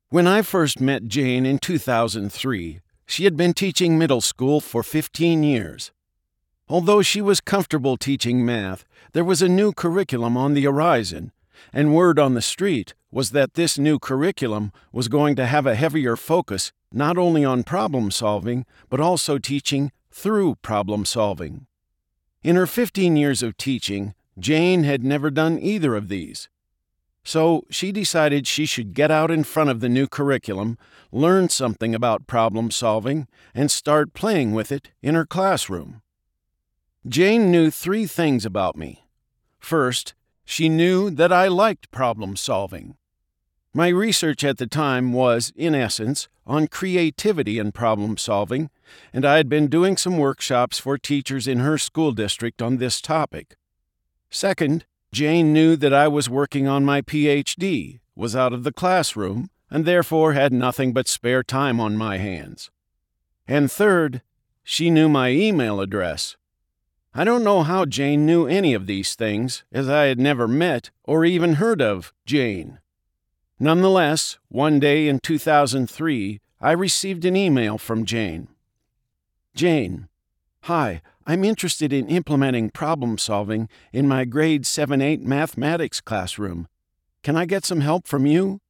When I first met Jane in 2003, she had been teaching middle school for 15 years. Although she was comfortable teaching math, there was a new curriculum on the horizon, and word on the street was that this new curriculum was going to have a heavier focus not only on problem solving, but also teaching through problem solving. In her 15 years of teaching, Jane had never done either of these. So she decided she should get out in front of the new curriculum, learn something about problem solving, and start playing with it in her classroom. Jane knew 3 things about me. First, she knew that I liked problem solving. My research at the time was, in essence, on creativity and problem solving, and I had been doing some workshops for teachers in her school district on this topic. Second, Jane knew that I was working on my PhD, was out of the classroom, and therefore had nothing but spare time on my hands. And third, she knew my email address. I don't know how Jane knew any of these things, as I had never met or even heard of Jane. Nonetheless, one day in 2003, I received an email from Jane. Jane, hi, I'm interested in implementing problem solving in my grade 7-8 mathematics classroom. Can I get some help from you?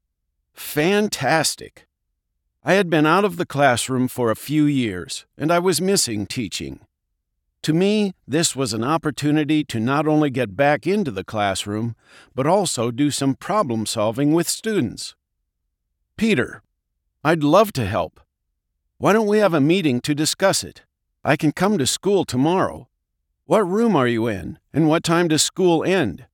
Fantastic! I had been out of the classroom for a few years, and I was missing teaching. To me, this was an opportunity to not only get back into the classroom, but also do some problem solving with students. Peter, I'd love to help. Why don't we have a meeting to discuss it? I can come to school tomorrow. What room are you in, and what time does school end?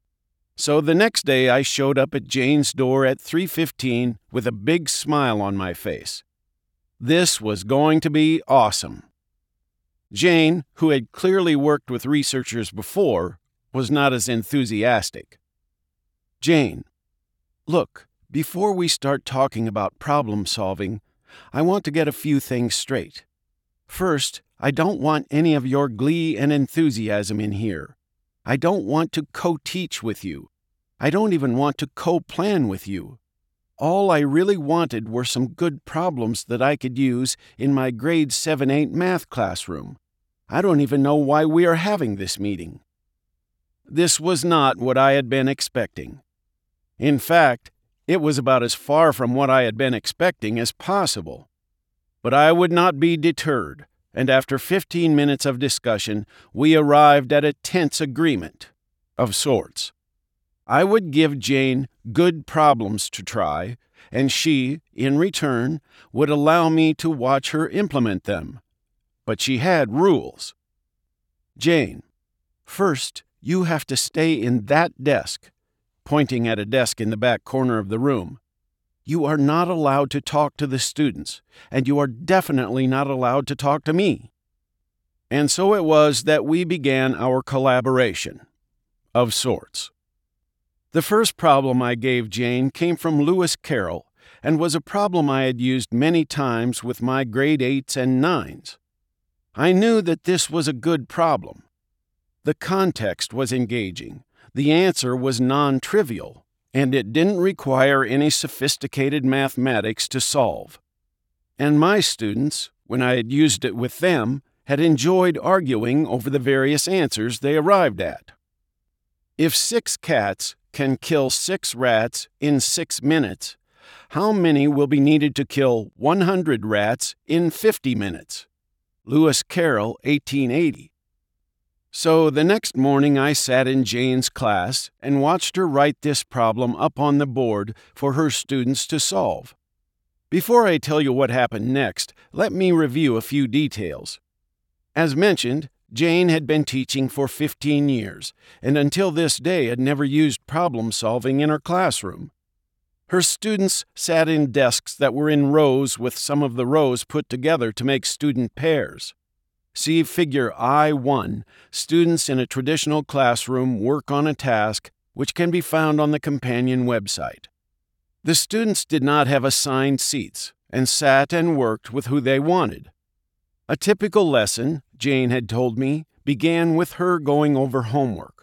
So the next day I showed up at Jane's door at 3:15 with a big smile on my face. This was going to be awesome. Jane, who had clearly worked with researchers before, was not as enthusiastic. Jane, look, before we start talking about problem solving, I want to get a few things straight. First, I don't want any of your glee and enthusiasm in here. I don't want to co-teach with you. I don't even want to co-plan with you. All I really wanted were some good problems that I could use in my grade 7-8 math classroom. I don't even know why we are having this meeting. This was not what I had been expecting. In fact, it was about as far from what I had been expecting as possible. But I would not be deterred, and after 15 minutes of discussion, we arrived at a tense agreement, of sorts. I would give Jane good problems to try, and she, in return, would allow me to watch her implement them. But she had rules. Jane, first, you have to stay in that desk, pointing at a desk in the back corner of the room. You are not allowed to talk to the students, and you are definitely not allowed to talk to me. And so it was that we began our collaboration, of sorts. The first problem I gave Jane came from Lewis Carroll, and was a problem I had used many times with my grade 8s and 9s. I knew that this was a good problem. The context was engaging, the answer was non-trivial, and it didn't require any sophisticated mathematics to solve. And my students, when I had used it with them, had enjoyed arguing over the various answers they arrived at. If 6 cats can kill 6 rats in 6 minutes, how many will be needed to kill 100 rats in 50 minutes? Lewis Carroll, 1880. So the next morning I sat in Jane's class and watched her write this problem up on the board for her students to solve. Before I tell you what happened next, let me review a few details. As mentioned, Jane had been teaching for 15 years, and until this day had never used problem solving in her classroom. Her students sat in desks that were in rows with some of the rows put together to make student pairs. See Figure I-1, students in a traditional classroom work on a task which can be found on the companion website. The students did not have assigned seats and sat and worked with who they wanted. A typical lesson, Jane had told me, began with her going over homework.